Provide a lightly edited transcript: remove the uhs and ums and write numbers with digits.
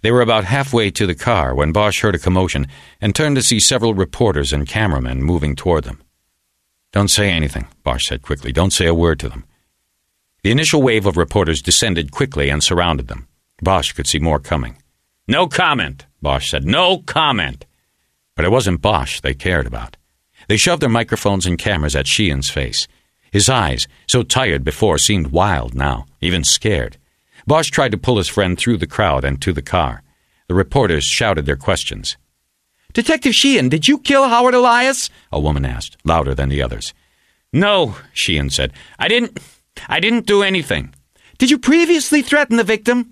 They were about halfway to the car when Bosch heard a commotion and turned to see several reporters and cameramen moving toward them. "Don't say anything," Bosch said quickly. "Don't say a word to them." The initial wave of reporters descended quickly and surrounded them. Bosch could see more coming. "No comment," Bosch said. "No comment." But it wasn't Bosch they cared about. They shoved their microphones and cameras at Sheehan's face. His eyes, so tired before, seemed wild now, even scared. Bosch tried to pull his friend through the crowd and to the car. The reporters shouted their questions. "Detective Sheehan, did you kill Howard Elias?" a woman asked, louder than the others. "No," Sheehan said. I didn't do anything." "Did you previously threaten the victim?"